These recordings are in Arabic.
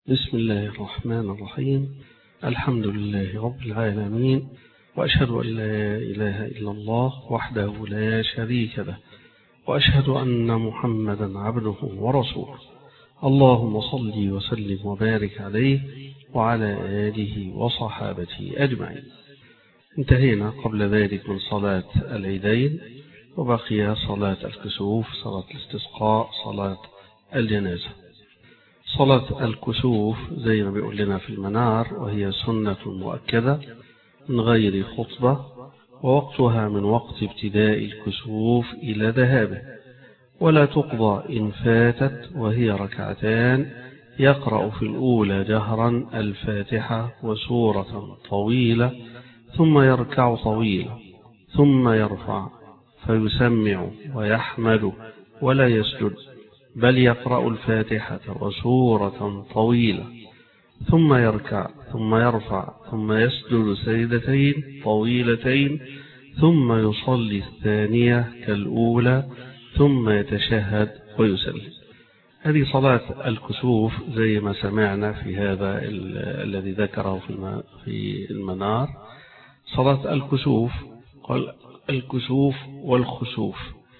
بسم الله الرحمن الرحيم. الحمد لله رب العالمين، وأشهد أن لا إله إلا الله وحده لا شريك له، وأشهد أن محمدا عبده ورسوله. اللهم صل وسلم وبارك عليه وعلى آله وصحابته أجمعين. انتهينا قبل ذلك من صلاة العيدين، وبقي صلاة الكسوف، صلاة الاستسقاء، صلاة الجنازة. صلاة الكسوف زي ما بيقول لنا في المنار، وهي سنة مؤكدة من غير خطبة، ووقتها من وقت ابتداء الكسوف إلى ذهابه، ولا تقضى إن فاتت، وهي ركعتان يقرأ في الأولى جهرا الفاتحة وسورة طويلة، ثم يركع طويلا، ثم يرفع فيسمع ويحمد ولا يسجد، بل يقرأ الفاتحة وسورة طويلة، ثم يركع، ثم يرفع، ثم يسجد سجدتين طويلتين، ثم يصلي الثانية كالأولى، ثم يتشهد ويسلم. هذه صلاة الكسوف زي ما سمعنا في هذا الذي ذكره في المنار. صلاة الكسوف قال الكسوف والخسوف،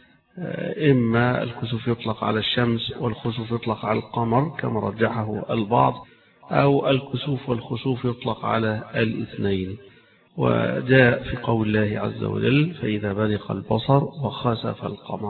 إما الكسوف يطلق على الشمس والخسوف يطلق على القمر كما رجحه البعض، أو الكسوف والخسوف يطلق على الاثنين. وجاء في قول الله عز وجل: فإذا برق البصر وخسف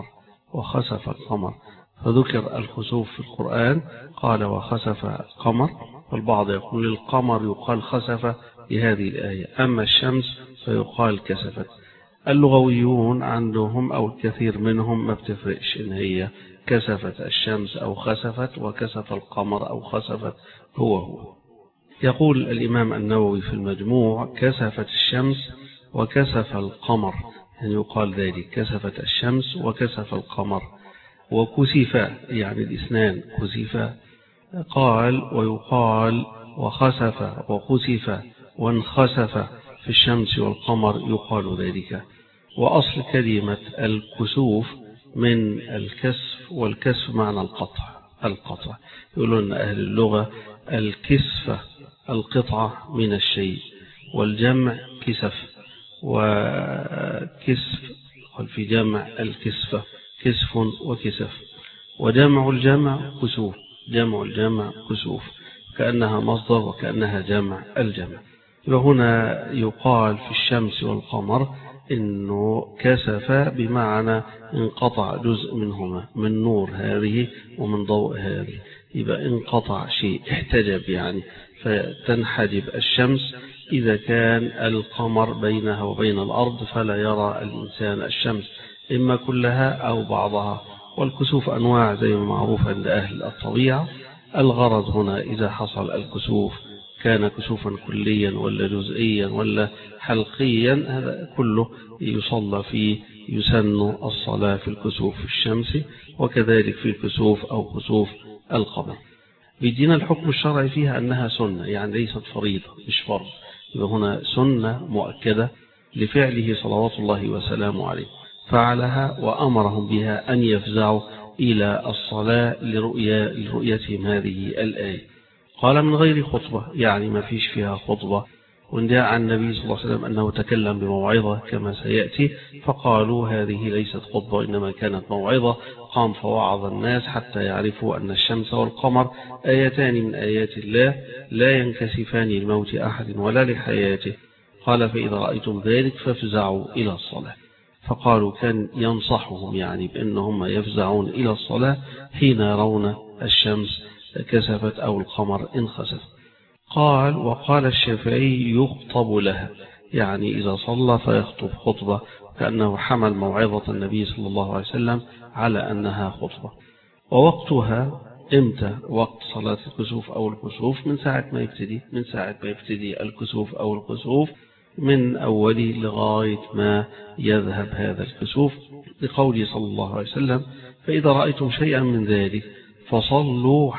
القمر، فذكر الخسوف في القرآن قال وخسف القمر، والبعض يقول القمر يقال خسف بهذه الآية، أما الشمس فيقال كسفت. اللغويون عندهم أو الكثير منهم ما بتفرقش إن هي كسفت الشمس أو خسفت، وكسف القمر أو خسفت هو. يقول الإمام النووي في المجموع: كسفت الشمس وكسف القمر، يعني يقال ذلك كسفت الشمس وكسف القمر، وكسفا يعني الاثنان كسفا. قال ويقال وخسف وخسف وانخسف في الشمس والقمر يقال ذلك. وأصل كلمة الكسوف من الكسف، والكسف معنى القطع. يقولون أهل اللغة الكسفة القطعة من الشيء، والجمع كسف، وكسف في جمع الكسفة كسف وكسف، وجمع الجمع كسوف، جمع الجمع كسوف، كأنها مصدر وكأنها جمع الجمع. وهنا يقال في الشمس والقمر إنه كسف بمعنى انقطع جزء منهما، من نور هذه ومن ضوء هذه، يبقى انقطع شيء، احتجب يعني، فتنحجب الشمس إذا كان القمر بينها وبين الأرض، فلا يرى الإنسان الشمس إما كلها أو بعضها. والكسوف أنواع زي ما معروف عند أهل الطبيعة. الغرض هنا إذا حصل الكسوف كان كسوفا كليا ولا جزئيا ولا حلقيا، هذا كله يصلى فيه، يسن الصلاة في الكسوف في الشمس، وكذلك في الكسوف أو كسوف القمر. بيدينا الحكم الشرعي فيها أنها سنة، يعني ليست فريضة مش فرض، يبقى هنا سنة مؤكدة لفعله صلوات الله وسلامه عليه، فعلها وأمرهم بها أن يفزعوا إلى الصلاة لرؤيتهم هذه الآية. قال من غير خطبة، يعني ما فيش فيها خطبة. وجاء عن النبي صلى الله عليه وسلم أنه تكلم بموعظة كما سيأتي، فقالوا هذه ليست خطبة إنما كانت موعظة، قام فوعظ الناس حتى يعرفوا أن الشمس والقمر آيتان من آيات الله لا ينكسفان لموت أحد ولا لحياته. قال فإذا رأيتم ذلك فافزعوا إلى الصلاة. فقالوا كان ينصحهم يعني بأنهم يفزعون إلى الصلاة حين يرون الشمس كسفت أو القمر انخسف. قال وقال الشافعي يخطب لها، يعني إذا صلى فيخطب خطبة، كأنه حمل موعظة النبي صلى الله عليه وسلم على أنها خطبة. ووقتها إمتى؟ وقت صلاة الكسوف أو الكسوف من ساعة ما يبتدي الكسوف أو الكسوف، من أوله لغاية ما يذهب هذا الكسوف، لقوله صلى الله عليه وسلم: فإذا رأيتم شيئا من ذلك فصلوا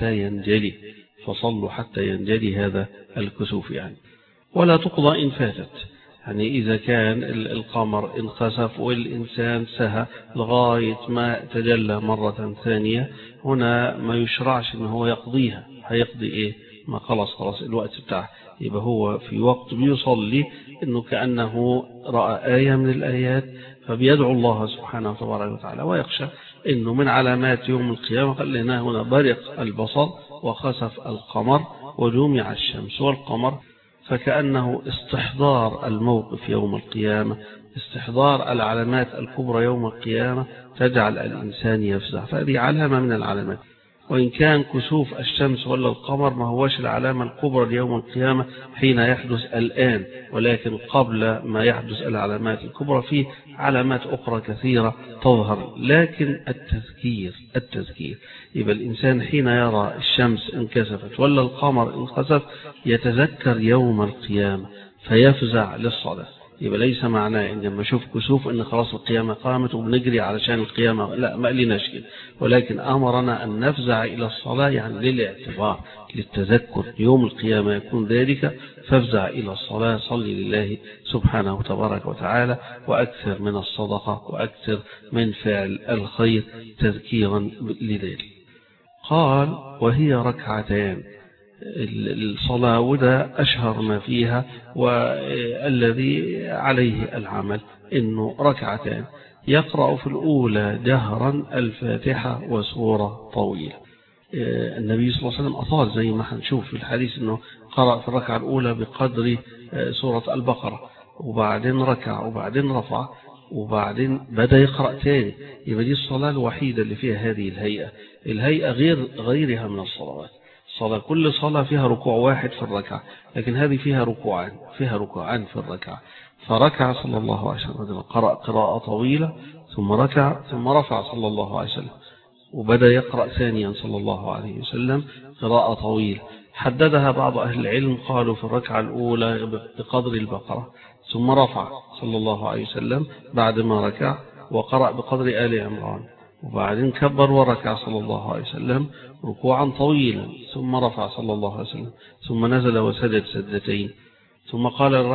حتى ينجلي هذا الكسوف يعني. ولا تقضى إن فاتت، يعني إذا كان القمر انخسف والإنسان سهى لغاية ما تجلى مرة ثانية، هنا ما يشرعش أنه هو يقضيها، هيقضي إيه؟ ما خلاص الوقت بتاعه. يبقى هو في وقت بيصلي إنه كأنه رأى آية من الآيات، فبيدعو الله سبحانه وتعالى ويخشى إنه من علامات يوم القيامة قال لنا هنا برق البصر وخسف القمر وجمع الشمس والقمر، فكأنه استحضار الموقف يوم القيامة، استحضار العلامات الكبرى يوم القيامة تجعل الإنسان يفزع. فهذه علامة من العلامات، وإن كان كسوف الشمس ولا القمر ما هوش العلامة الكبرى ليوم القيامة حين يحدث الآن، ولكن قبل ما يحدث العلامات الكبرى في علامات أخرى كثيرة تظهر. لكن التذكير يبقى الإنسان حين يرى الشمس انكسفت ولا القمر انخسف يتذكر يوم القيامة فيفزع للصلاة. يبقى ليس معناه ان لما اشوف كسوف ان خلاص القيامة قامت وبنجري علشان القيامة، لا، ما قلناش كده، ولكن امرنا ان نفزع الى الصلاة، يعني للاعتبار للتذكر يوم القيامة يكون ذلك، فافزع الى الصلاة، صلي لله سبحانه تبارك وتعالى، واكثر من الصدقة واكثر من فعل الخير تذكيرا لذلك. قال وهي ركعتان. الصلاة وده أشهر ما فيها والذي عليه العمل إنه ركعتان، يقرأ في الأولى جهرا الفاتحة وسورة طويلة. النبي صلى الله عليه وسلم أطال زي ما هنشوف في الحديث إنه قرأ في الركعة الأولى بقدر سورة البقرة، وبعدين ركع وبعدين رفع وبعدين بدأ يقرأ تاني. يبقى دي الصلاة الوحيدة اللي فيها هذه الهيئة غير غيرها من الصلوات. كل صلاة فيها ركوع واحد في الركعة، لكن هذه فيها ركوعان في الركعة. فركع صلى الله عليه وسلم، قرأ قراءة طويلة، ثم ركع ثم رفع صلى الله عليه وسلم، وبدأ يقرأ ثانيا صلى الله عليه وسلم قراءة طويلة حددها بعض أهل العلم، قالوا في الركعة الأولى بقدر البقرة، ثم رفع صلى الله عليه وسلم بعد ما ركع وقرأ بقدر آل عمران، وبعدين كبر وركع صلى الله عليه وسلم ركوعا طويلا، ثم رفع صلى الله عليه وسلم، ثم نزل وسجد سجدتين، ثم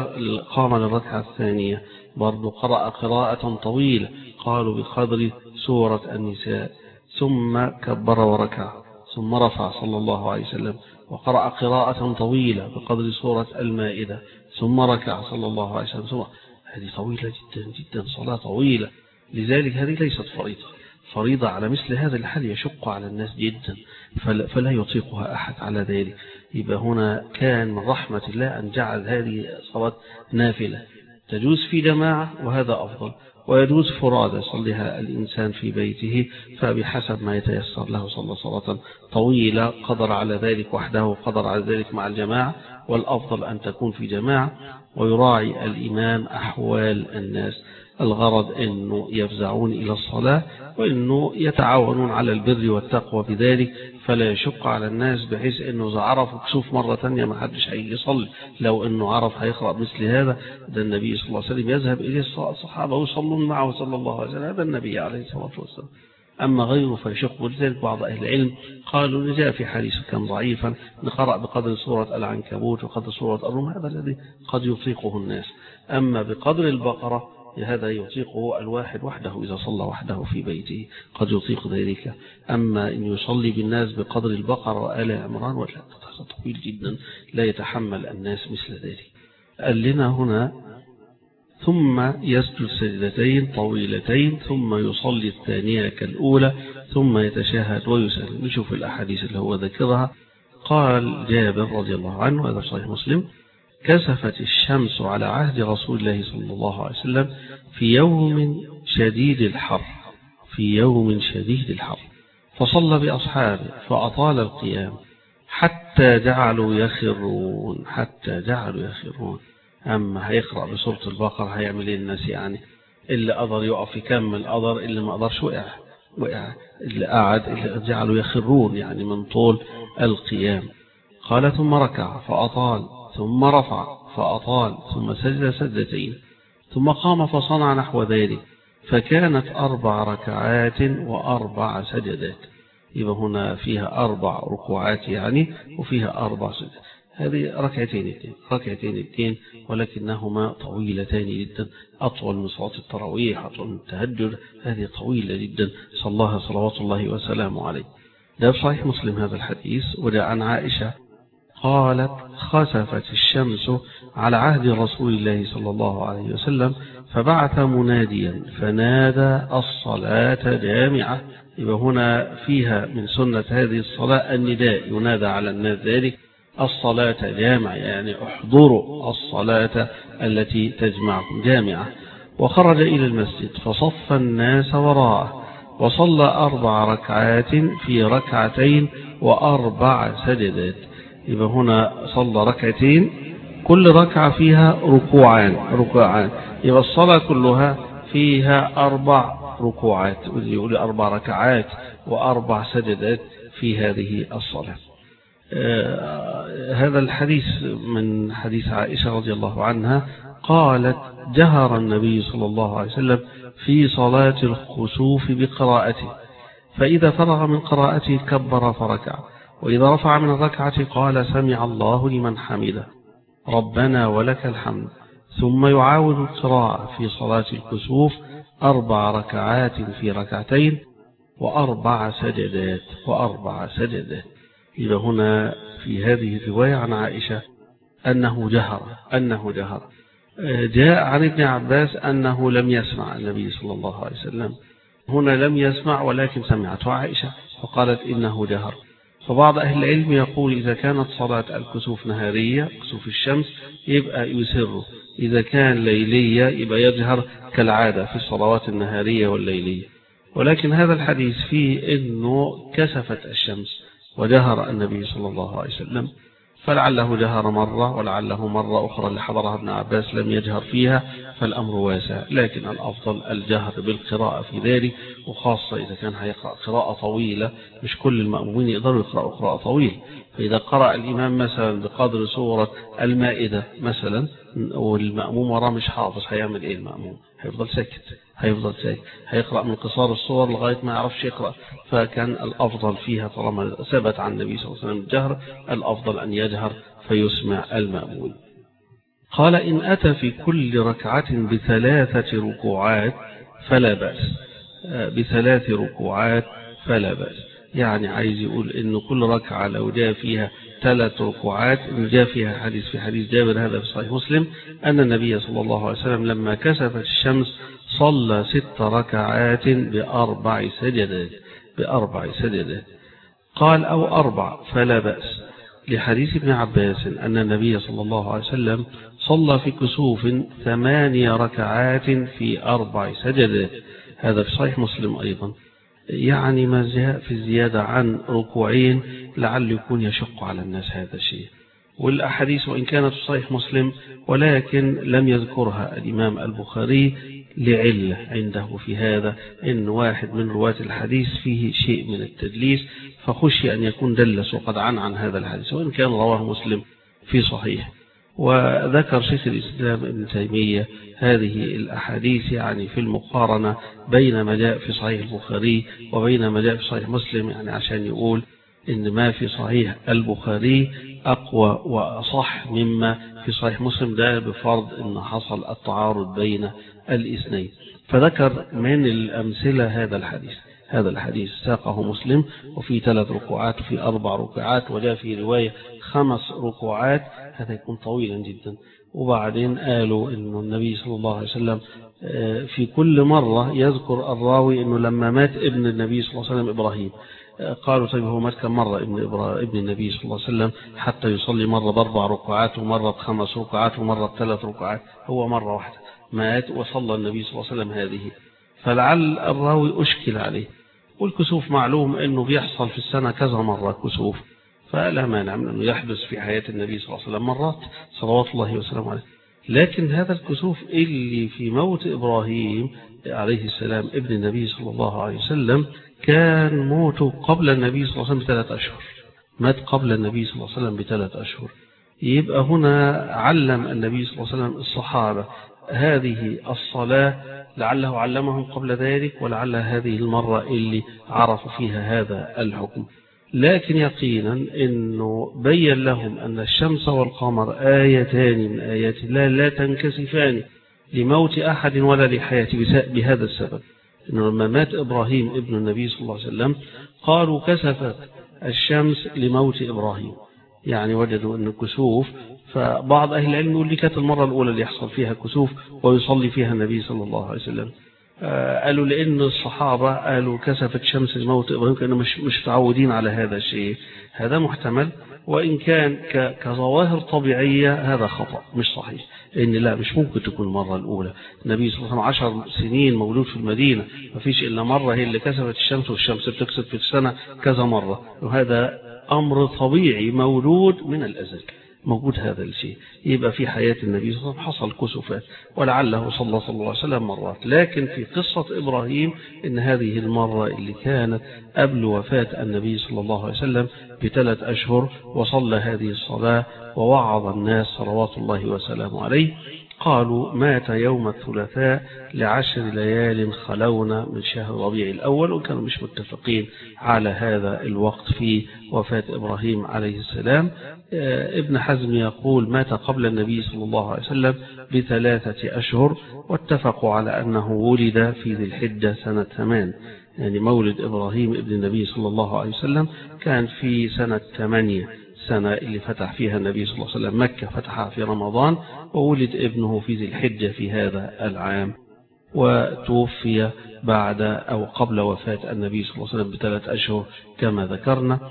قام للركعة الثانية برضو قرأ قراءة طويلة، قالوا بقدر سورة النساء، ثم كبر وركع، ثم رفع صلى الله عليه وسلم وقرأ قراءة طويلة بقدر سورة المائدة، ثم ركع صلى الله عليه وسلم. هذه طويلة جدا جدا، صلاة طويلة. لذلك هذه ليست فريضة على مثل هذا الحال، يشق على الناس جدا، فلا يطيقها أحد على ذلك. يبقى هنا كان من رحمة الله أن جعل هذه صلاة نافلة تجوز في جماعة، وهذا أفضل، ويجوز فرادى صليها الإنسان في بيته، فبحسب ما يتيسر له صلى صلاة طويلة قدر على ذلك وحده وقدر على ذلك مع الجماعة، والأفضل أن تكون في جماعة، ويراعي الإمام أحوال الناس. الغرض أنه يفزعون إلى الصلاة وأنه يتعاونون على البر والتقوى بذلك، فلا يشق على الناس بحيث أنه إذا عرفوا كسوف مرة ثانية ما حدش هيجي يصلي. لو أنه عرف هيقرأ مثل هذا، ده النبي صلى الله عليه وسلم يذهب إليه الصحابة ويصلون معه صلى الله عليه وسلم، هذا النبي عليه الصلاة والسلام. أما غيره فيشق. ولذلك بعض أهل العلم قالوا جاء في حديث كان ضعيفا نقرأ بقدر سورة العنكبوت وقدر سورة الروم، هذا الذي قد يطيقه الناس. أما بقدر البقرة هذا يطيقه الواحد وحده إذا صلى وحده في بيته، قد يطيق ذلك. أما إن يصلي بالناس بقدر البقرة وآل عمران ولا، هذا طويل جدا لا يتحمل الناس مثل ذلك. قال لنا هنا ثم يسجد سجدتين طويلتين ثم يصلي الثانية كالأولى ثم يتشهد ويسلم. نشوف الأحاديث اللي هو ذكرها. قال جابر رضي الله عنه، هذا صحيح مسلم: كسفت الشمس على عهد رسول الله صلى الله عليه وسلم في يوم شديد الحر، فصلى بأصحابه فأطال القيام حتى جعلوا يخرون. أما هيقرأ بسورة البقرة هيعمل ايه الناس؟ يعني اللي قدر يقف يكمل قدر، اللي ما قدرش وقع، اللي قعد اللي جعلوا يخرون يعني من طول القيام. قال ثم ركع فأطال، ثم رفع فأطال، ثم سجد سجدتين، ثم قام فصنع نحو ذلك، فكانت 4 ركعات و4 سجدات. يبقى هنا فيها 4 ركوعات يعني، وفيها 4 سجدات. هذه ركعتين اثنين، ولكنهما طويلتان جدا، أطول من صلاة التراويح، أطول من التهجد، هذه طويلة جدا، صلاها صلوات الله وسلامه عليه. ده في صحيح مسلم هذا الحديث. وده عن عائشة قالت خسفت الشمس على عهد رسول الله صلى الله عليه وسلم فبعث مناديا فنادى الصلاة جامعة. يبقى هنا فيها من سنة هذه الصلاة النداء، ينادى على الناس ذلك الصلاة جامعة، يعني احضروا الصلاة التي تجمعكم جامعة. وخرج إلى المسجد فصف الناس وراءه وصلى 4 ركعات في ركعتين و4 سجدات. يبقى هنا صلى ركعتين كل ركعة فيها ركوعان، يبقى الصلاة كلها فيها 4 ركوعات، يقول 4 ركعات و4 سجدات في هذه الصلاة. هذا الحديث من حديث عائشة رضي الله عنها قالت جهر النبي صلى الله عليه وسلم في صلاة الخسوف بقراءته، فإذا فرغ من قراءته كبر فركع، وإذا رفع من الركعة قال سمع الله لمن حمده ربنا ولك الحمد، ثم يعاود القراءة في صلاة الكسوف 4 ركعات في ركعتين و4 سجدات. إذا هنا في هذه الرواية عن عائشة أنه جهر. جاء عن ابن عباس أنه لم يسمع النبي صلى الله عليه وسلم، هنا لم يسمع ولكن سمعته عائشة فقالت إنه جهر. فبعض أهل العلم يقول إذا كانت صلاة الكسوف نهارية كسوف الشمس يبقى يسر، إذا كان ليلية يبقى يجهر كالعادة في الصلوات النهارية والليلية. ولكن هذا الحديث فيه أنه كسفت الشمس وجهر النبي صلى الله عليه وسلم، فلعله جهر مرة ولعله مرة أخرى اللي حضرها ابن عباس لم يجهر فيها، فالأمر واسع. لكن الأفضل الجهر بالقراءة في ذلك، وخاصة إذا كان هيقرأ قراءة طويلة، مش كل المأمومين يقدروا يقرأوا قراءة طويلة. فإذا قرأ الإمام مثلا بقدر سورة المائدة مثلا والمأموم وراه مش حافظ، هيعمل إيه المأموم؟ هيفضل ساكت، هيقرأ من قصار الصور لغاية ما يعرفش يقرأ. فكان الأفضل فيها طالما ثبت عن النبي صلى الله عليه وسلم الجهر، الأفضل أن يجهر فيسمع المأمون. قال إن أتى في كل ركعة ب3 ركوعات فلا بأس، ب3 ركوعات فلا بأس. يعني عايز يقول إن كل ركعة لو جاء فيها 3 ركوعات، جاء فيها حديث في حديث جابر هذا في صحيح مسلم أن النبي صلى الله عليه وسلم لما كسفت الشمس صلى 6 ركعات ب4 سجدات. قال أو 4 فلا بأس، لحديث ابن عباس أن النبي صلى الله عليه وسلم صلى في كسوف 8 ركعات في 4 سجدات، هذا في صحيح مسلم أيضا. يعني ما جاء في الزيادة عن ركوعين لعل يكون يشق على الناس هذا الشيء. والأحاديث وإن كانت في صحيح مسلم ولكن لم يذكرها الإمام البخاري لعلة عنده في هذا، إن واحد من رواة الحديث فيه شيء من التدليس، فخشي أن يكون دلس وقد عن هذا الحديث، وإن كان رواه مسلم في صحيح. وذكر شيخ الإسلام ابن تيمية هذه الأحاديث يعني في المقارنة بين ما جاء في صحيح البخاري وبين ما جاء في صحيح مسلم، يعني عشان يقول إن ما في صحيح البخاري أقوى وأصح مما في صحيح مسلم، ده بفرض إن حصل التعارض بين الاثنين. فذكر من الأمثلة هذا الحديث ساقه مسلم، وفي 3 ركوعات وفي 4 ركوعات، وجاء في رواية 5 ركوعات، هذا يكون طويلا جدا. وبعدين قالوا إنه النبي صلى الله عليه وسلم في كل مرة يذكر الراوي إنه لما مات ابن النبي صلى الله عليه وسلم إبراهيم، قالوا طيب هو مات كم مرة ابن النبي صلى الله عليه وسلم حتى يصلي مرة ب4 ركوعات ومرة ب5 ركوعات ومرة ب3 ركوعات؟ هو مرة واحدة مات وصلى النبي صلى الله عليه وسلم هذه، فلعل الراوي أشكل عليه. والكسوف معلوم أنه بيحصل في السنة كذا مرة كسوف، فلا مانع من أنه يحدث في حياة النبي صلى الله عليه وسلم مرات صلوات الله وسلامه عليه. لكن هذا الكسوف اللي في موت إبراهيم عليه السلام ابن النبي صلى الله عليه وسلم كان موته قبل النبي صلى الله عليه وسلم ب3 أشهر، مات قبل النبي صلى الله عليه وسلم ب3 أشهر. يبقى هنا علم النبي صلى الله عليه وسلم الصحابة هذه الصلاة، لعله علمهم قبل ذلك، ولعل هذه المرة اللي عرفوا فيها هذا الحكم. لكن يقينا أنه بين لهم أن الشمس والقمر آيتان من آيات الله لا تنكسفان لموت أحد ولا لحياته بهذا السبب، إنه لما مات إبراهيم ابن النبي صلى الله عليه وسلم قالوا كسفت الشمس لموت إبراهيم، يعني وجدوا أن الكسوف، فبعض أهل العلم يقول لي كانت المرة الأولى اللي يحصل فيها كسوف ويصلي فيها النبي صلى الله عليه وسلم. قالوا لأن الصحابة قالوا كسفت شمس الموت إبراهيم كانوا مش متعودين على هذا الشيء. هذا محتمل، وإن كان كظواهر طبيعية هذا خطأ مش صحيح، لأن لا مش ممكن تكون المرة الأولى. النبي صلى الله عليه وسلم 10 سنين مولود في المدينة، ما فيش إلا مرة هي اللي كسفت الشمس، والشمس بتكسف في السنة كذا مرة، وهذا أمر طبيعي مولود من الأزل، موجود هذا الشيء. يبقى في حياة النبي صلى الله عليه وسلم حصل كسوفات، ولعله صلى الله عليه وسلم مرات. لكن في قصة إبراهيم إن هذه المرة اللي كانت قبل وفاة النبي صلى الله عليه وسلم ب3 أشهر، وصلى هذه الصلاة ووعظ الناس صلوات الله وسلامه عليه. قالوا مات يوم الثلاثاء ل10 ليال خلونا من شهر ربيع الأول، وكانوا مش متفقين على هذا الوقت في وفاة إبراهيم عليه السلام. ابن حزم يقول مات قبل النبي صلى الله عليه وسلم ب3 أشهر، واتفقوا على أنه ولد في ذي الحجة سنة 8، يعني مولد إبراهيم ابن النبي صلى الله عليه وسلم كان في سنة 8، سنة اللي فتح فيها النبي صلى الله عليه وسلم مكة، فتحها في رمضان، وولد ابنه في ذي الحجة في هذا العام، وتوفي بعد أو قبل وفاة النبي صلى الله عليه وسلم ب3 أشهر كما ذكرنا.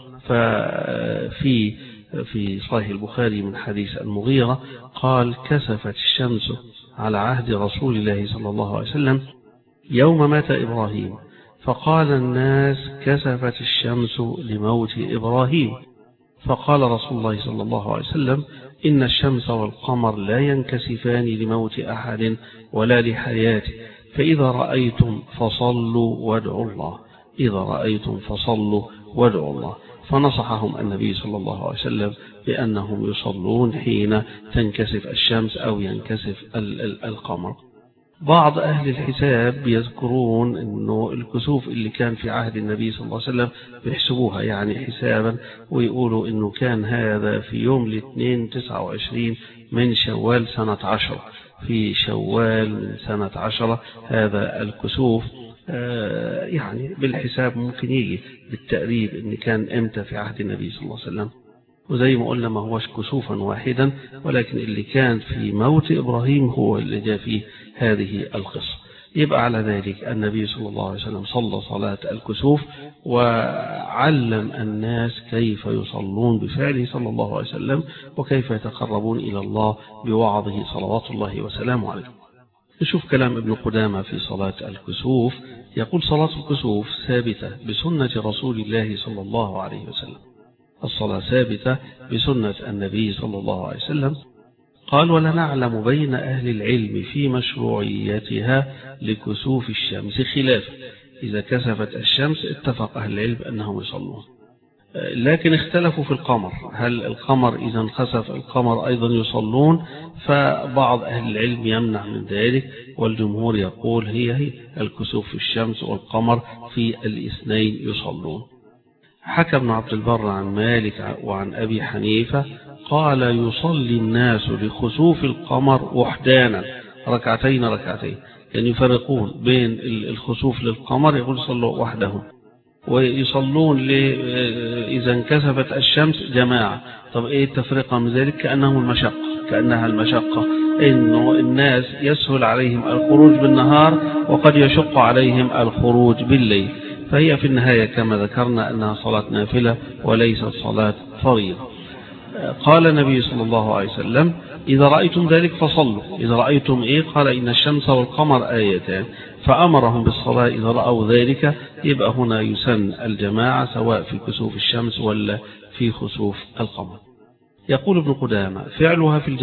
في صحيح البخاري من حديث المغيرة قال كسفت الشمس على عهد رسول الله صلى الله عليه وسلم يوم مات إبراهيم، فقال الناس كسفت الشمس لموت إبراهيم، فقال رسول الله صلى الله عليه وسلم إن الشمس والقمر لا ينكسفان لموت أحد ولا لحياته، فإذا رأيتم فصلوا وادعوا الله، إذا رأيتم فصلوا وادعوا الله. فنصحهم النبي صلى الله عليه وسلم بأنهم يصلون حين تنكسف الشمس أو ينكسف القمر. بعض أهل الحساب يذكرون أنه الكسوف اللي كان في عهد النبي صلى الله عليه وسلم بيحسبوها يعني حسابا، ويقولوا أنه كان هذا في يوم الاثنين 29 من شوال سنة 10، في شوال من سنة 10 هذا الكسوف. يعني بالحساب ممكن يجي بالتقريب أن كان امتى في عهد النبي صلى الله عليه وسلم، وزي ما قلنا ما هوش كسوفا واحدا، ولكن اللي كان في موت إبراهيم هو اللي جاء فيه هذه القصة. يبقى على ذلك النبي صلى الله عليه وسلم صلى صلاة الكسوف، وعلم الناس كيف يصلون بفعله صلى الله عليه وسلم، وكيف يتقربون إلى الله بوعظه صلوات الله وسلامه عليه. نشوف كلام ابن قدامة في صلاة الكسوف. يقول صلاة الكسوف ثابتة بسنة رسول الله صلى الله عليه وسلم، الصلاة ثابتة بسنة النبي صلى الله عليه وسلم. قال ولا نعلم بين أهل العلم في مشروعيتها لكسوف الشمس خلافا، إذا كسفت الشمس اتفق أهل العلم أنهم يصلون، لكن اختلفوا في القمر، هل القمر إذا انخسف القمر أيضا يصلون؟ فبعض أهل العلم يمنع من ذلك، والجمهور يقول هي الكسوف في الشمس والقمر في الاثنين يصلون. حكى ابن عبد البر عن مالك وعن أبي حنيفة قال يصلي الناس لخسوف القمر وحدانا ركعتين، يعني يفرقون بين الخسوف للقمر، يقول صلوا وحدهم، ويصلون إذا انكسفت الشمس جماعة. طب إيه التفرقة من ذلك؟ كأنها المشقة إنه الناس يسهل عليهم الخروج بالنهار وقد يشق عليهم الخروج بالليل، فهي في النهاية كما ذكرنا أنها صلاة نافلة وليست صلاة فريضة. قال النبي صلى الله عليه وسلم إذا رأيتم ذلك فصلوا. إذا رأيتم إيه؟ قال إن الشمس والقمر آيتان، فأمرهم بالصلاة إذا رأوا ذلك. يبقى هنا يسن الجماعة سواء في كسوف الشمس ولا في خسوف القمر. يقول ابن قدامة فعلها في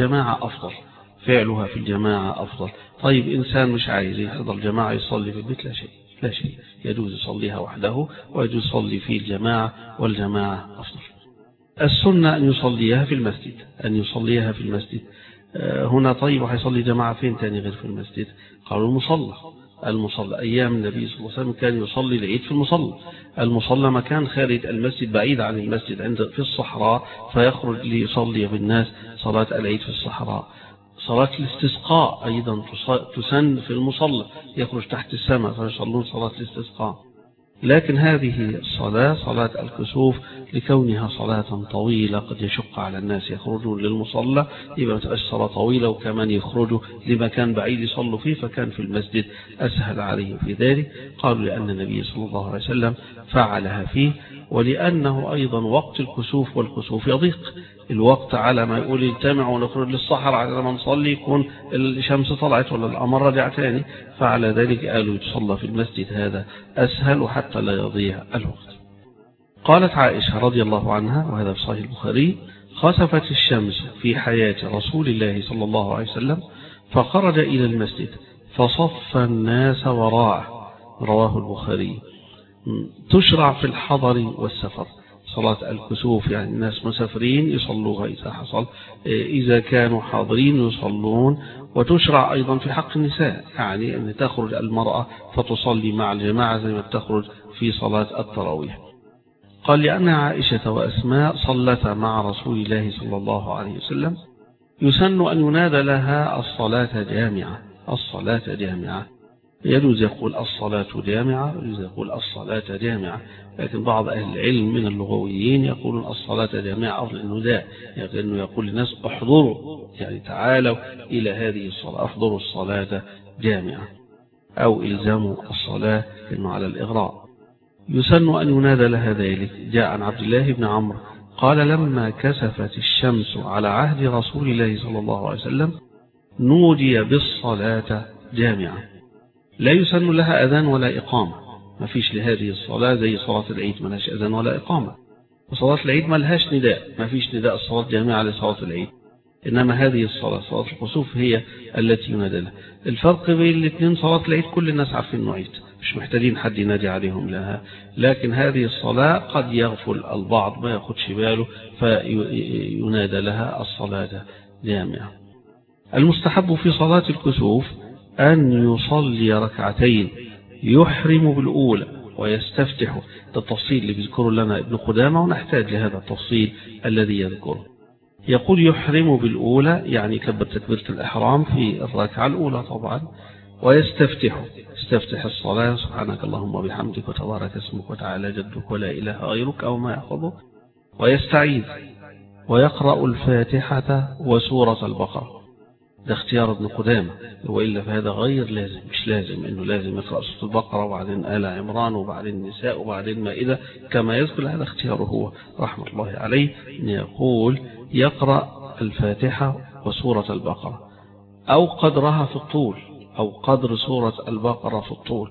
الجماعة أفضل. طيب إنسان مش عايز يحضر الجماعة يصلي في البيت، لا شيء، يجوز يصليها وحده ويجوز يصلي في الجماعة، والجماعة أفضل. السنة أن يصليها في المسجد، هنا. طيب وحيصلي جماعة فين تاني غير في المسجد؟ قالوا المصلى. أيام النبي صلى الله عليه وسلم كان يصلي العيد في المصلى مكان خارج المسجد بعيد عن المسجد في الصحراء، فيخرج ليصلي بالناس صلاة العيد في الصحراء. صلاة الاستسقاء أيضا تسن في المصلى، يخرج تحت السماء فيصلون صلاة الاستسقاء. لكن هذه الصلاة صلاة الكسوف لكونها صلاة طويلة قد يشق على الناس يخرجون للمصلى، يبقى تبقى الصلاة طويلة وكمان يخرجوا لمكان بعيد يصلوا فيه، فكان في المسجد أسهل عليه في ذلك. قالوا لأن النبي صلى الله عليه وسلم فعلها فيه، ولأنه أيضا وقت الكسوف والكسوف يضيق الوقت على ما يقول يجتمعوا ونخرج للصحراء على ما نصلي يكون الشمس طلعت ولا القمر رجع تاني، فعلى ذلك قالوا يتصلى في المسجد هذا أسهل وحتى لا يضيع الوقت. قالت عائشة رضي الله عنها وهذا في صحيح البخاري: خسفت الشمس في حياة رسول الله صلى الله عليه وسلم فخرج إلى المسجد فصف الناس وراءه، رواه البخاري. تشرع في الحضر والسفر صلاة الكسوف، يعني الناس مسافرين يصلوها إذا حصل، إذا كانوا حاضرين يصلون. وتشرع أيضا في حق النساء، يعني أن تخرج المرأة فتصلي مع الجماعة زي ما تخرج في صلاة التراويح. قال: لأن عائشة وأسماء صلتا مع رسول الله صلى الله عليه وسلم يسن أن ينادى لها الصلاة جامعة، الصلاة جامعة. يجوز يقول الصلاة جامعة ويجوز يقول الصلاة جامعة، لكن بعض أهل العلم من اللغويين يقولون الصلاة جامعة أفضل النداء، يعني أنه يقول للناس احضروا، يعني تعالوا إلى هذه الصلاة، احضروا الصلاة جامعة، أو إلزموا الصلاة إنه على الإغراء. يسن أن ينادى لها ذلك. جاء عن عبد الله بن عمرو قال: لما كسفت الشمس على عهد رسول الله صلى الله عليه وسلم نودي بالصلاة جامعة. لا يسن لها أذان ولا إقامة، ما فيش لهذه الصلاة زي صلاة العيد ما لهاش أذان ولا إقامة، وصلاة العيد ما لهاش نداء، ما فيش نداء الصلاة جامعة لصلاة العيد. إنما هذه الصلاة صلاة الكسوف هي التي ينادى لها. الفرق بين الاثنين صلاة العيد كل الناس عارفين إنه عيد، مش محتاجين حد ينادي عليهم لها، لكن هذه الصلاة قد يغفل البعض ما ياخدش باله فينادى لها الصلاة جامعة. المستحب في صلاة الكسوف أن يصلي ركعتين يحرم بالأولى ويستفتح. ده التفصيل اللي بيذكره لنا ابن قدامة ونحتاج لهذا التفصيل الذي يذكره. يقول يحرم بالأولى يعني كبر تكبيرة الإحرام في الركعة الأولى طبعا، ويستفتح استفتح الصلاة سبحانك اللهم وبحمدك وتبارك اسمك وتعالى جدك ولا إله غيرك أو ما يحفظه، ويستعيذ ويقرأ الفاتحة وسورة البقرة. ده اختيار ابن قدامة، وإلا فهذا غير لازم، مش لازم إنه لازم يقرأ سورة البقرة وبعدين آل عمران وبعدين النساء وبعدين مائدة كما يذكر، هذا اختياره هو رحمة الله عليه، أن يقول يقرأ الفاتحة وسورة البقرة أو قدرها في الطول، أو قدر سورة البقرة في الطول،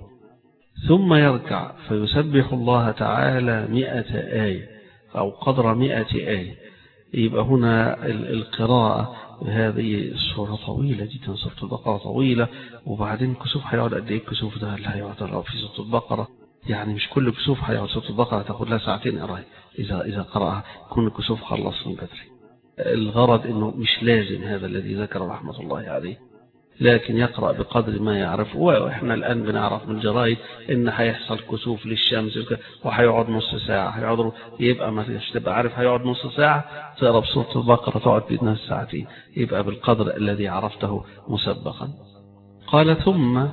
ثم يركع فيسبح الله تعالى 100 آية أو قدر 100 آية. يبقى هنا القراءة هذه السورة طويلة جدا، سورة البقرة طويلة، وبعدين الكسوف هيقعد قد ايه؟ الكسوف ده اللي هيقعد في سورة البقرة، يعني مش كل كسوف هيقعد سورة البقرة تاخد لها ساعتين قراية، إذا قرأها يكون الكسوف خلص من بدري. الغرض إنه مش لازم هذا الذي ذكر رحمة الله عليه، لكن يقرأ بقدر ما يعرف. وإحنا الآن بنعرف من الجرايد إن هيحصل كسوف للشمس وهيقعد نص ساعة، هيقعد يبقى ما فيش تبقى عارف هيقعد نص ساعة تقرأ بسورة البقرة تقعد بيدنا ساعتين، يبقى بالقدر الذي عرفته مسبقا. قال ثم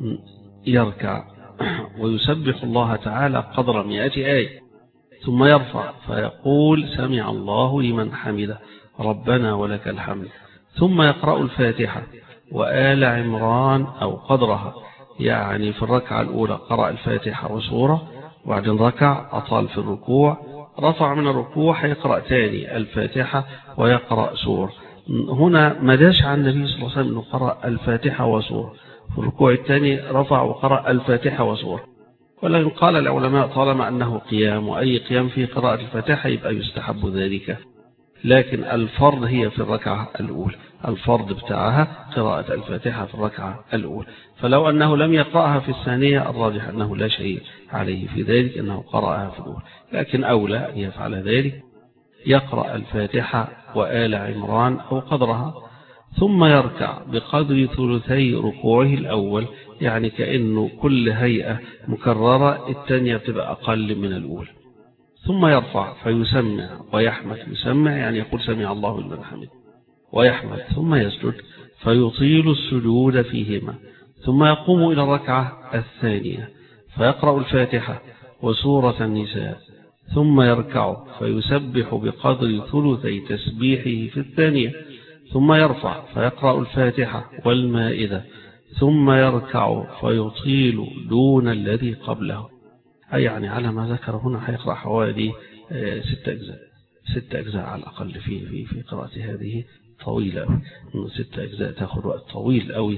يركع ويسبح الله تعالى قدر 100 آية، ثم يرفع فيقول سمع الله لمن حمده ربنا ولك الحمد، ثم يقرأ الفاتحة وآل عمران أو قدرها، يعني في الركعة الأولى قرأ الفاتحة وسورة، وبعدين ركع أطال في الركوع، رفع من الركوع هيقرأ تاني الفاتحة ويقرأ سورة. هنا ما جاش عن النبي صلى الله عليه وسلم أنه قرأ الفاتحة وسورة، في الركوع الثاني رفع وقرأ الفاتحة وسورة، ولكن قال العلماء طالما أنه قيام وأي قيام فيه قراءة الفاتحة يبقى يستحب ذلك، لكن الفرض هي في الركعة الأولى، الفرض بتاعها قراءة الفاتحة في الركعة الأولى. فلو أنه لم يقرأها في الثانية الراجح أنه لا شيء عليه في ذلك، أنه قرأها في الأولى، لكن أولى أن يفعل ذلك. يقرأ الفاتحة وآل عمران أو قدرها، ثم يركع بقدر ثلثي ركوعه الأول، يعني كأنه كل هيئة مكررة الثانية تبقى أقل من الأولى، ثم يرفع فيسمع ويحمد. يسمع يعني يقول سمع الله لمن حمده، ويحمد ثم يسجد فيطيل السجود فيهما، ثم يقوم إلى الركعة الثانية فيقرأ الفاتحة وسورة النساء، ثم يركع فيسبح بقدر ثلثي تسبيحه في الثانية، ثم يرفع فيقرأ الفاتحة والمائدة، ثم يركع فيطيل دون الذي قبله. أي يعني على ما ذكر هنا هيقرأ حوالي 6 أجزاء على الأقل في قراءة هذه طويلة أوي. 6 أجزاء تأخذ وقت طويل أوي،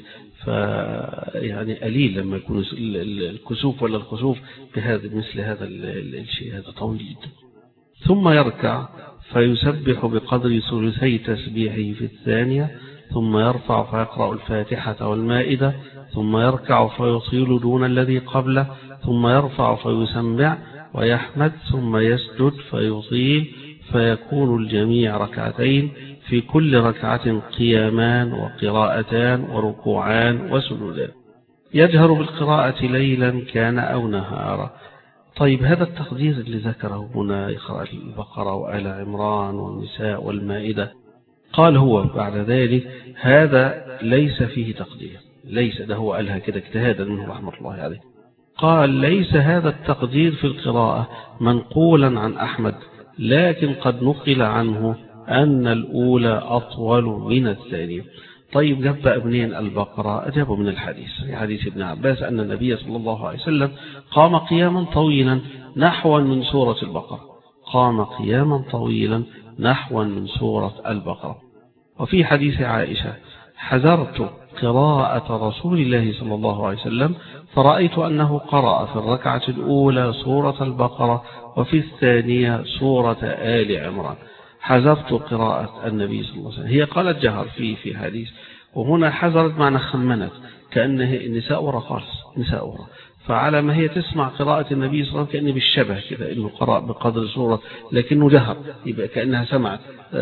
فيعني قليل لما يكون الكسوف ولا الخسوف مثل هذا الشيء، هذا طويل جدا. ثم يركع فيسبح بقدر ثلثي تسبيحه في الثانية، ثم يرفع فيقرأ الفاتحة والمائدة، ثم يركع فيطيل دون الذي قبله، ثم يرفع فيسمع ويحمد، ثم يسجد فيطيل، فيكون الجميع ركعتين، في كل ركعة قيامان وقراءتان وركوعان وسجودان. يجهر بالقراءة ليلا كان أو نهارا. طيب هذا التقدير اللي ذكره هنا يقرأ البقرة وآل عمران والنساء والمائدة، قال هو بعد ذلك هذا ليس فيه تقدير، ليس، ده هو قالها كده اجتهادا منه رحمة الله عليه. قال ليس هذا التقدير في القراءة منقولا عن أحمد، لكن قد نقل عنه أن الأولى أطول من الثانية. طيب جاب بقى منين البقرة؟ أجابه من الحديث، في حديث ابن عباس أن النبي صلى الله عليه وسلم قام قياما طويلا نحوا من سورة البقرة، قام قياما طويلا نحوا من سورة البقرة. وفي حديث عائشة حذرت قراءة رسول الله صلى الله عليه وسلم فرأيت أنه قرأ في الركعة الأولى سورة البقرة وفي الثانية سورة آل عمران. حذرت قراءة النبي صلى الله عليه وسلم، هي قالت جهر في حديث، وهنا حذرت معنى خمنت، كأنه النساء ورا خالص، نساء ورا، فعلى ما هي تسمع قراءة النبي صلى الله عليه وسلم كأنه بالشبه كده، إنه قرأ بقدر سورة لكنه جهر، يبقى كأنها سمعت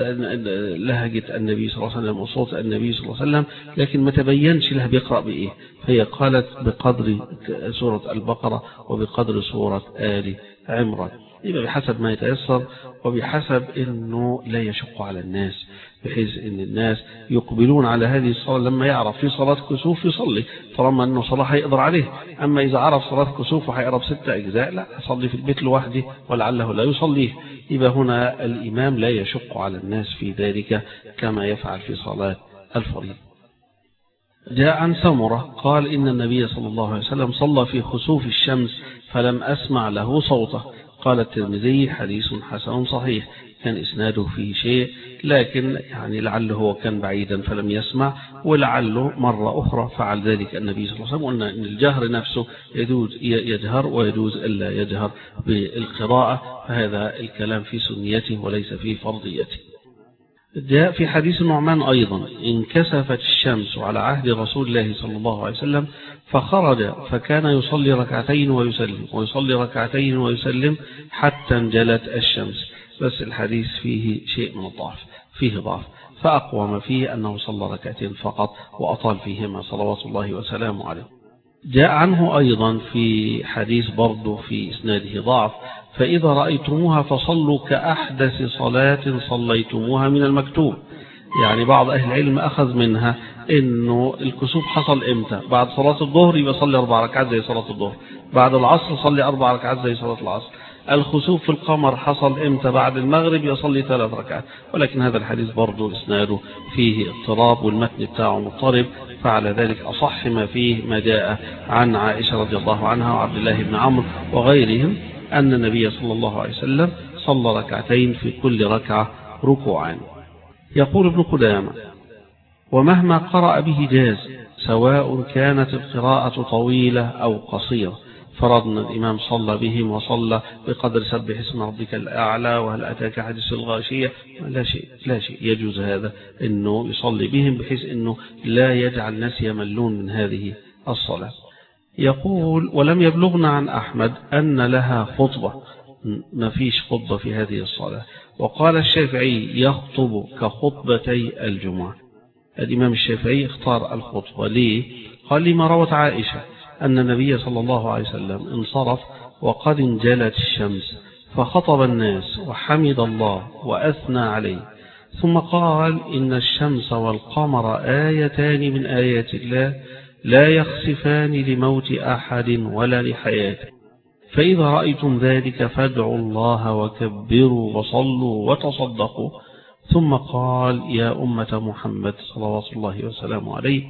لهجة النبي صلى الله عليه وسلم وصوت النبي صلى الله عليه وسلم، لكن ما تبينش لها بيقرأ بإيه، فهي قالت بقدر سورة البقرة وبقدر سورة آل عمران. يبقى بحسب ما يتيسر، وبحسب أنه لا يشق على الناس، بحيث أن الناس يقبلون على هذه الصلاة لما يعرف في صلاة كسوف يصلي، طالما أنه صلاة هيقدر عليه. أما إذا عرف صلاة كسوف وهيقرب 6 أجزاء، لا، يصلي في البيت لوحده ولعله لا يصليه. يبقى هنا الإمام لا يشق على الناس في ذلك كما يفعل في صلاة الفريضة. جاء عن سمرة قال إن النبي صلى الله عليه وسلم صلى في خسوف الشمس فلم أسمع له صوته. قال الترمذي حديث حسن صحيح، كان إسناده فيه شيء، لكن يعني لعله هو كان بعيدا فلم يسمع، ولعله مرة أخرى فعل ذلك النبي صلى الله عليه وسلم. قلنا إن الجهر نفسه يجوز يجهر ويجوز ألا يجهر بالقراءة، فهذا الكلام في سنيته وليس في فرضيته. جاء في حديث النعمان أيضا انكسفت الشمس على عهد رسول الله صلى الله عليه وسلم فخرج فكان يصلي ركعتين ويسلم ويصلي ركعتين ويسلم حتى انجلت الشمس، بس الحديث فيه شيء من الضعف، فيه ضعف، فأقوى ما فيه أنه صلى ركعتين فقط وأطال فيهما صلوات الله وسلامه عليه. جاء عنه أيضا في حديث برضه في إسناده ضعف فإذا رأيتموها فصلوا كأحدث صلاة صليتموها من المكتوب. يعني بعض أهل العلم أخذ منها إنه الكسوف حصل إمتى؟ بعد صلاة الظهر يبقى صلي 4 ركعات زي صلاة الظهر، بعد العصر صلي 4 ركعات زي صلاة العصر. الخسوف في القمر حصل إمتى؟ بعد المغرب يصلي 3 ركعات. ولكن هذا الحديث برضه إسناده فيه اضطراب والمتن بتاعه مضطرب، فعلى ذلك أصح ما فيه ما جاء عن عائشة رضي الله عنها وعبد الله بن عمرو وغيرهم أن النبي صلى الله عليه وسلم صلى ركعتين في كل ركعة ركوعان. يقول ابن قدامة ومهما قرأ به جاز سواء كانت القراءة طويلة أو قصيرة. فرضنا الإمام صلى بهم وصلى بقدر سبح اسم ربك الأعلى وهل أتاك حديث الغاشية، لا شيء يجوز هذا أنه يصلي بهم بحيث أنه لا يجعل الناس يملون من هذه الصلاة. يقول ولم يبلغنا عن أحمد أن لها خطبة، ما فيش خطبة في هذه الصلاة. وقال الشافعي يخطب كخطبتي الجمعة. الإمام الشافعي اختار الخطبة ليه؟ قال لما روت عائشة أن النبي صلى الله عليه وسلم انصرف وقد انجلت الشمس فخطب الناس وحمد الله وأثنى عليه ثم قال إن الشمس والقمر آيتان من آيات الله لا يخسفان لموت أحد ولا لحياته، فإذا رأيتم ذلك فادعوا الله وكبروا وصلوا وتصدقوا. ثم قال يا أمة محمد صلوات الله وسلامه عليه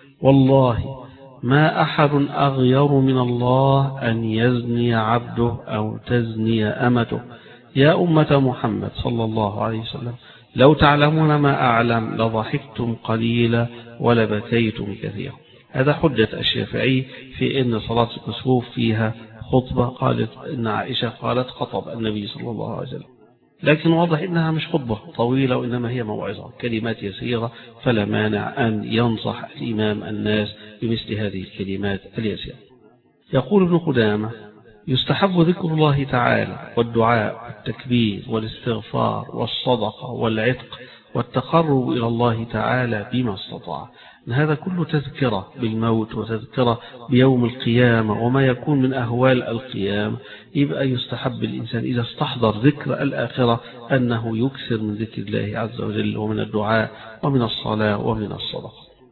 والله ما أحد أغير من الله أن يزني عبده أو تزني أمته. يا أمة محمد صلى الله عليه وسلم لو تعلمون ما أعلم لضحكتم قليلا ولبكيتم كثيرا. هذا حجة الشافعي في أن صلاة الكسوف فيها خطبة. قالت إن عائشة قالت خطب النبي صلى الله عليه وسلم، لكن واضح إنها مش خطبة طويلة وإنما هي موعظة، كلمات يسيرة، فلا مانع أن ينصح الإمام الناس بمثل هذه الكلمات اليسيرة. يقول ابن قدامة يستحب ذكر الله تعالى والدعاء والتكبير والاستغفار والصدقة والعتق والتقرب إلى الله تعالى بما استطاع. هذا كله تذكرة بالموت وتذكرة بيوم القيامة وما يكون من أهوال القيامة. يبقى يستحب الإنسان إذا استحضر ذكر الآخرة أنه يكثر من ذكر الله عز وجل ومن الدعاء ومن الصلاة ومن الصدقة.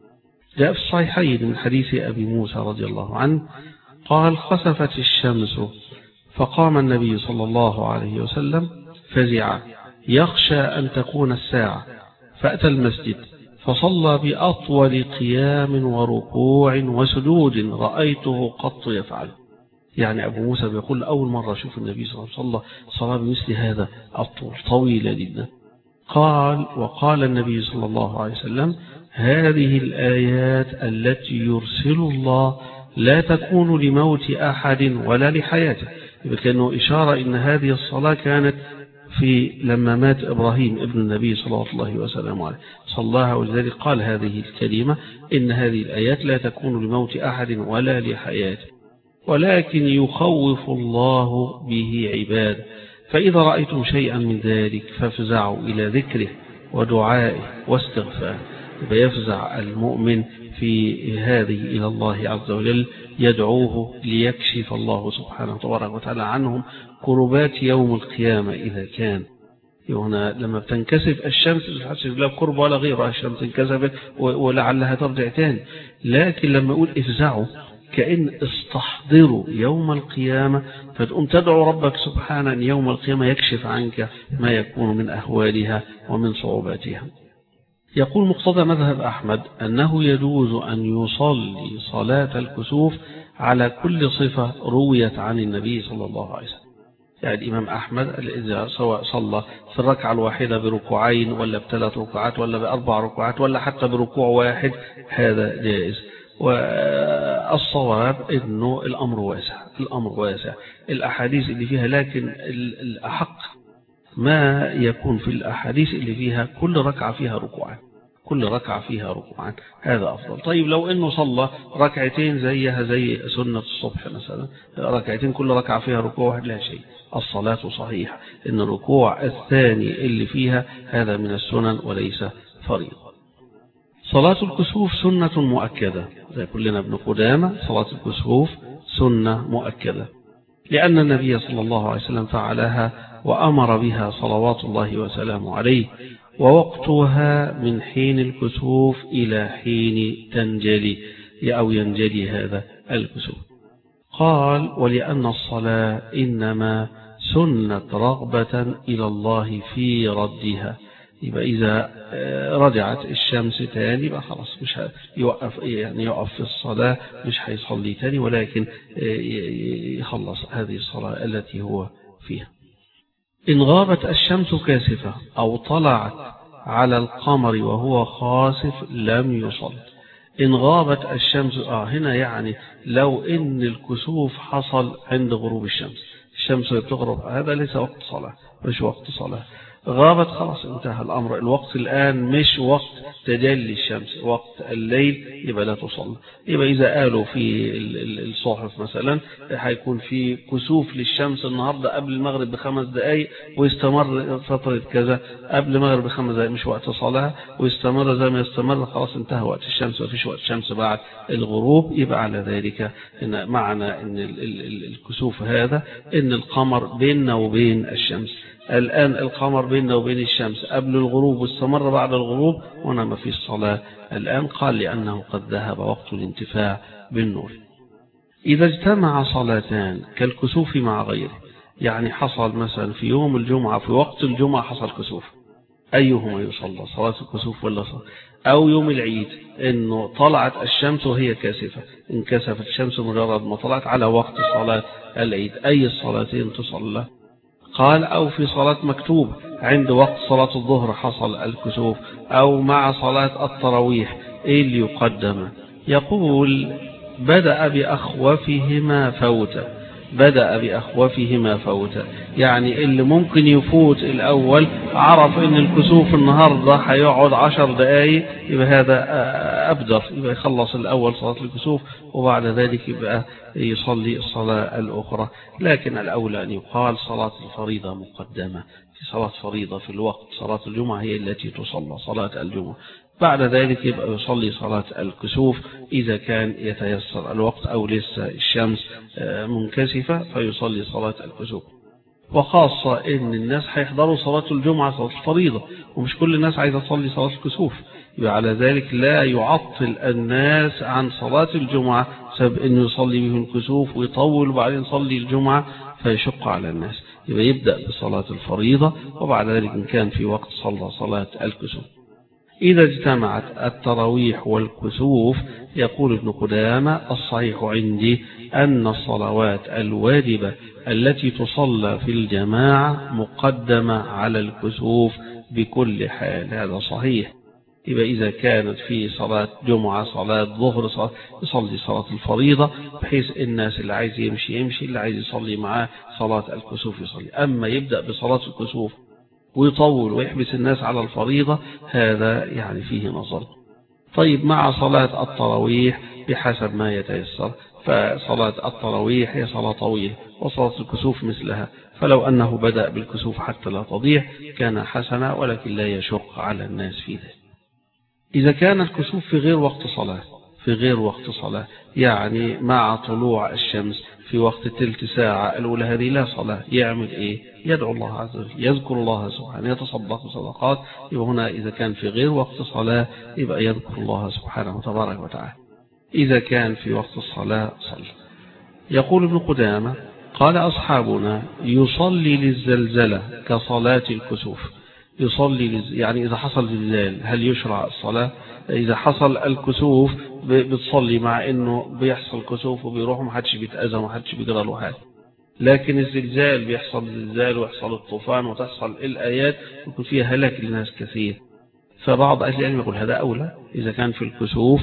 جاء في الصحيحين من حديث أبي موسى رضي الله عنه قال خسفت الشمس فقام النبي صلى الله عليه وسلم فزع يخشى أن تكون الساعة، فأتى المسجد فصلى بأطول قيام وركوع وسجود رأيته قط يفعل. يعني أبو موسى بيقول أول مرة أشوف النبي صلى الله عليه وسلم صلى بمثل هذا الطول طويلة جدا. قال وقال النبي صلى الله عليه وسلم هذه الآيات التي يرسل الله لا تكون لموت أحد ولا لحياته. يبقى كأنه إشارة إن هذه الصلاة كانت في لما مات إبراهيم ابن النبي صلى الله عليه وسلم صلاها، ولذلك قال هذه الكلمة إن هذه الآيات لا تكون لموت أحد ولا لحياته، ولكن يخوف الله به عباده. فإذا رأيتم شيئا من ذلك فافزعوا إلى ذكره ودعائه واستغفاره. فيفزع المؤمن في هذه إلى الله عز وجل يدعوه ليكشف الله سبحانه وتعالى عنهم كربات يوم القيامة. إذا كان هنا لما بتنكسف الشمس مش حاسب لا قرب ولا غيرها، الشمس انكسفت ولعلها ترجع تاني، لكن لما يقول افزعوا كأن استحضروا يوم القيامة، فتقوم تدعو ربك سبحانه أن يوم القيامة يكشف عنك ما يكون من أهوالها ومن صعوباتها. يقول مقتضى مذهب أحمد أنه يجوز أن يصلي صلاة الكسوف على كل صفة رويت عن النبي صلى الله عليه وسلم. يعني الإمام أحمد إذا سواء صلى في الركعة الواحدة بركوعين ولا بثلاث ركوعات ولا بأربع ركوعات ولا حتى بركوع واحد هذا جائز. والصواب إنه الأمر واسع الأحاديث اللي فيها، لكن الأحق ما يكون في الأحاديث اللي فيها كل ركعة فيها ركوعان هذا أفضل. طيب لو إنه صلى ركعتين زيها زي سنة الصبح مثلا، ركعتين كل ركعة فيها ركوع لا شيء، الصلاة صحيحة، إن الركوع الثاني اللي فيها هذا من السنن وليس فريضة. صلاة الكسوف سنة مؤكدة زي كلنا ابن قدامة، صلاة الكسوف سنة مؤكدة لأن النبي صلى الله عليه وسلم فعلها وأمر بها صلوات الله وسلامه عليه، ووقتها من حين الكسوف إلى حين تنجلي أو ينجلي هذا الكسوف. قال ولأن الصلاة إنما سنت رغبة إلى الله في ردها. يبقى إذا رجعت الشمس تاني يبقى خلاص مش يوقف، يعني يقف في الصلاة مش هيصلي تاني، ولكن يخلص هذه الصلاة التي هو فيها. إن غابت الشمس كاسفة أو طلعت على القمر وهو خاسف لم يصل. إن غابت الشمس هنا يعني لو إن الكسوف حصل عند غروب الشمس بتغرب، هذا ليس وقت صلاة، مش وقت صلاة. غابت خلاص انتهى الأمر، الوقت الآن مش وقت تجلي الشمس، وقت الليل، يبقى لا تصلى. يبقى إذا قالوا في الصحف مثلا هيكون في كسوف للشمس النهاردة قبل المغرب ب5 دقائق ويستمر فترة كذا قبل المغرب ب5 دقائق، مش وقت صلاة، ويستمر زي ما يستمر، خلاص انتهى وقت الشمس وفيش وقت الشمس بعد الغروب. يبقى على ذلك معنى ان الكسوف هذا ان القمر بيننا وبين الشمس الآن القمر بيننا وبين الشمس قبل الغروب واستمر بعد الغروب وأنا ما في الصلاة الآن، قال لأنه قد ذهب وقت الانتفاع بالنور. إذا اجتمع صلاتان كالكسوف مع غيره، يعني حصل مثلا في يوم الجمعة في وقت الجمعة حصل كسوف، أيهما يصلى، صلاة الكسوف ولا صلاة؟ أو يوم العيد إنه طلعت الشمس وهي كاسفة، انكسفت الشمس مجرد ما طلعت على وقت صلاة العيد، أي الصلاتين تصلى؟ قال أو في صلاة مكتوب عند وقت صلاة الظهر حصل الكسوف، أو مع صلاة التراويح، إيه اللي يقدم؟ يقول بدأ بأخوفهما فوتا، بدأ بأخوفهما فوتا، يعني اللي ممكن يفوت الأول عرف إن الكسوف النهاردة هيقعد 10 دقايق، يبقى هذا أبدر، يبقى يخلص الأول صلاة الكسوف وبعد ذلك يبقى يصلي الصلاة الأخرى. لكن الأولى أن يقال صلاة الفريضة مقدمة، في صلاة فريضة في الوقت، صلاة الجمعة هي التي تصلى صلاة الجمعة، بعد ذلك يبقى يصلي صلاة الكسوف إذا كان يتيسر الوقت أو لسه الشمس منكسفة فيصلي صلاة الكسوف. وخاصة إن الناس هيحضروا صلاة الجمعة صلاة الفريضة، ومش كل الناس عايزة تصلي صلاة الكسوف، يبقى على ذلك لا يعطل الناس عن صلاة الجمعة سبب إنه يصلي بهم الكسوف ويطول وبعدين يصلي الجمعة فيشق على الناس، يبقى يبدأ بصلاة الفريضة وبعد ذلك إن كان في وقت صلى صلاة الكسوف. إذا اجتمعت التراويح والكسوف، يقول ابن قدامة الصحيح عندي أن الصلوات الواجبة التي تصلى في الجماعة مقدمة على الكسوف بكل حال، هذا صحيح. يبقى إذا كانت في صلاة جمعة صلاة ظهر يصلي صلاة الفريضة بحيث الناس اللي عايز يمشي اللي عايز يصلي معاه صلاة الكسوف يصلي، أما يبدأ بصلاة الكسوف ويطول ويحبس الناس على الفريضة هذا يعني فيه نظر. طيب مع صلاة التراويح بحسب ما يتيسر، فصلاة التراويح هي صلاة طويلة وصلاة الكسوف مثلها، فلو أنه بدأ بالكسوف حتى لا تضيع كان حسنا، ولكن لا يشق على الناس في ذلك. إذا كان الكسوف في غير وقت صلاة، في غير وقت صلاة يعني مع طلوع الشمس في وقت تلت ساعة الأولى هذه لا صلاة، يعمل إيه؟ يدعو الله عز وجل، يذكر الله سبحانه، يتصدق بصدقات. يبقى هنا إذا كان في غير وقت صلاة يبقى يذكر الله سبحانه وتبارك وتعالى. إذا كان في وقت الصلاة صلى. يقول ابن قدامة قال أصحابنا يصلي للزلزلة كصلاة الكسوف، يصلي يعني إذا حصل زلزال هل يشرع الصلاة؟ إذا حصل الكسوف بتصلي مع إنه بيحصل كسوف وبيروح محدش بيتأذى ومحدش بيجرى له حاجة، لكن الزلزال بيحصل زلزال ويحصل الطوفان وتحصل الآيات ويكون فيها هلاك لناس كثير، فبعض أهل العلم يقول هذا أولى. إذا كان في الكسوف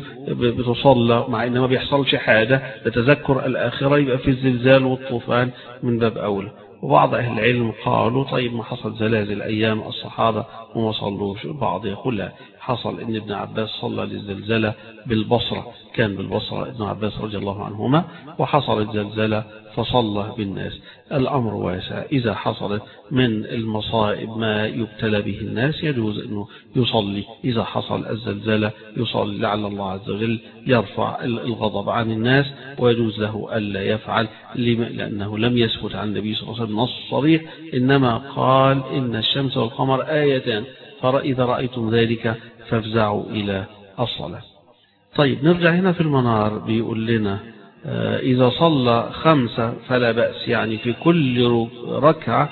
بتصلى مع إن ما بيحصلش حاجة لتذكر الآخرة يبقى في الزلزال والطوفان من باب أولى. وبعض أهل العلم قالوا طيب ما حصل زلازل أيام الصحابة وما صلوش، البعض يقول لا، حصل إن ابن عباس صلى للزلزلة بالبصرة، كان بالبصرة ابن عباس رضي الله عنهما، وحصلت زلزلة فصلى بالناس. الأمر واسع، إذا حصلت من المصائب ما يبتلى به الناس يجوز أنه يصلي، إذا حصل الزلزلة يصلي لعل الله عز وجل يرفع الغضب عن الناس، ويجوز له ألا يفعل لأنه لم يثبت عن النبي صلى الله عليه وسلم نص صريح، إنما قال إن الشمس والقمر آيتان فإذا رأيتم ذلك فافزعوا إلى الصلاة. طيب نرجع هنا في المنار بيقول لنا إذا صلى 5 فلا بأس، يعني في كل ركعة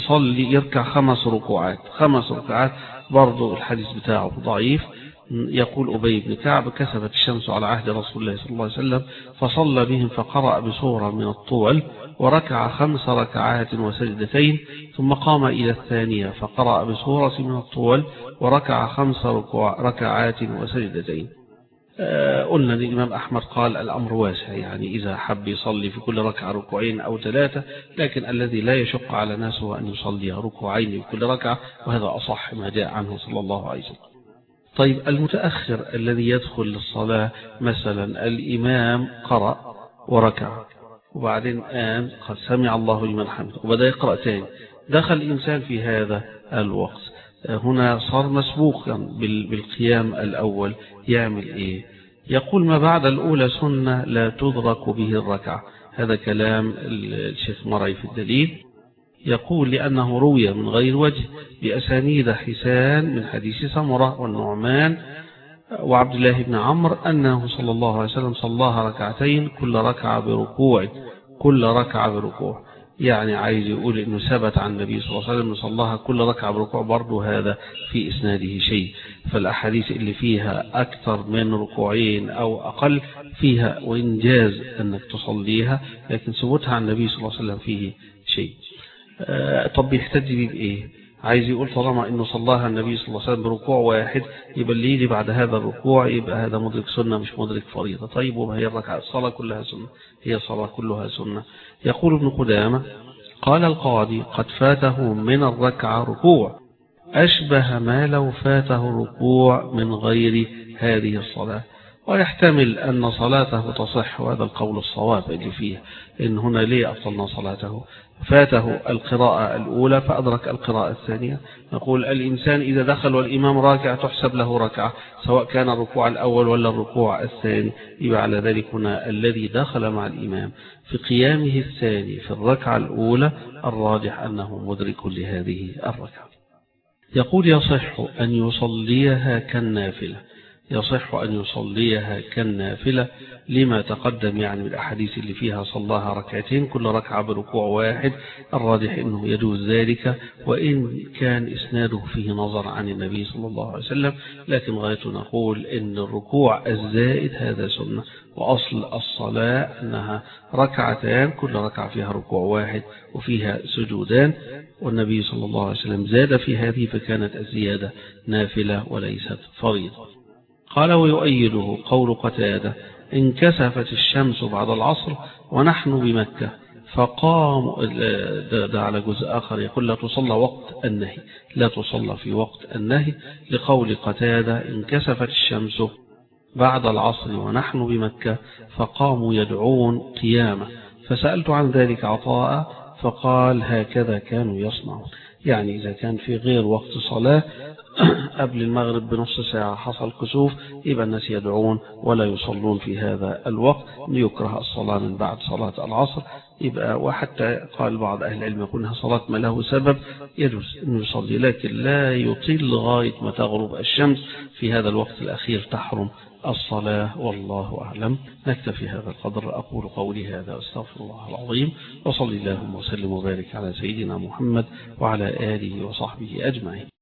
يركع 5 ركوعات، 5 ركعات. برضو الحديث بتاعه ضعيف. يقول أبي بن كعب كسفت الشمس على عهد رسول الله صلى الله عليه وسلم فصلى بهم فقرأ بسورة من الطول وركع 5 ركعات وسجدتين، ثم قام إلى الثانية فقرأ بسورة من الطول وركع 5 ركعات وسجدتين. قلنا الإمام أحمد قال الأمر واسع، يعني إذا حب يصلي في كل ركعة ركوعين أو 3، لكن الذي لا يشق على ناس هو أن يصلي ركوعين في كل ركعة، وهذا أصح ما جاء عنه صلى الله عليه وسلم. طيب المتأخر الذي يدخل للصلاة مثلا الإمام قرأ وركع وبعدين قام قد سمع الله لمن حمده وبدأ يقرأ تاني، دخل الإنسان في هذا الوقت، هنا صار مسبوقا بالقيام الأول، يعمل إيه؟ يقول ما بعد الأولى سنة لا تدرك به الركعة، هذا كلام الشيخ مرعي في الدليل. يقول لأنه روي من غير وجه بأسانيد حسان من حديث سمرة والنعمان وعبد الله بن عمرو أنه صلى الله عليه وسلم صلاها ركعتين كل ركعة بركوع. يعني عايز يقول إنه ثبت عن النبي صلى الله عليه وسلم صلاها كل ركعة بركوع، برضو هذا في إسناده شيء. فالأحاديث اللي فيها أكثر من ركوعين أو أقل فيها وإن جاز أنك تصليها، لكن ثبوتها عن النبي صلى الله عليه وسلم فيه شيء. طب يحتج بيه بإيه؟ عايز يقول طالما إنه صلاها النبي صلى الله عليه وسلم بركوع واحد، يبقى اللي يجي بعد هذا الركوع يبقى هذا مدرك سنة مش مدرك فريضة. طيب وهي الركعة الصلاة كلها سنة، هي الصلاة كلها سنة. يقول ابن قدامة قال القاضي قد فاته من الركعة ركوع أشبه ما لو فاته الركوع من غير هذه الصلاة، ويحتمل أن صلاته تصح، وهذا القول الصواب اللي فيه إن هنا ليه أبطلنا صلاته؟ فاته القراءة الأولى فأدرك القراءة الثانية. نقول الإنسان إذا دخل والإمام راكع تحسب له ركعة سواء كان الركوع الأول ولا الركوع الثاني. يبقى على ذلك هنا الذي دخل مع الإمام في قيامه الثاني في الركعة الأولى الراجح أنه مدرك لهذه الركعة. يقول يصح أن يصليها كالنافلة لما تقدم يعني من الأحاديث اللي فيها صلاها ركعتين كل ركعة بركوع واحد، الراجح أنه يجوز ذلك وإن كان إسناده فيه نظر عن النبي صلى الله عليه وسلم، لكن غاية نقول إن الركوع الزائد هذا سنة، وأصل الصلاة أنها ركعتان كل ركعة فيها ركوع واحد وفيها سجودان، والنبي صلى الله عليه وسلم زاد في هذه فكانت الزيادة نافلة وليست فريضة. قال ويؤيده قول قتادة انكسفت الشمس بعد العصر ونحن بمكة فقام، ده على جزء آخر يقول لا تصلى في وقت النهي لقول قتادة انكسفت الشمس بعد العصر ونحن بمكة فقاموا يدعون قيامة، فسألت عن ذلك عطاء فقال هكذا كانوا يصنعون. يعني إذا كان في غير وقت صلاة قبل المغرب بنص ساعة حصل كسوف، يبقى الناس يدعون ولا يصلون في هذا الوقت، ليكره الصلاة من بعد صلاة العصر. يبقى وحتى قال بعض أهل العلم يكونها صلاة ما له سبب يجوز أن يصلي، لكن لا يطيل لغاية ما تغرب الشمس، في هذا الوقت الأخير تحرم الصلاة والله أعلم. نكتفي هذا القدر. أقول قولي هذا أستغفر الله العظيم، وصلي اللهم وسلم وبارك على سيدنا محمد وعلى آله وصحبه أجمعين.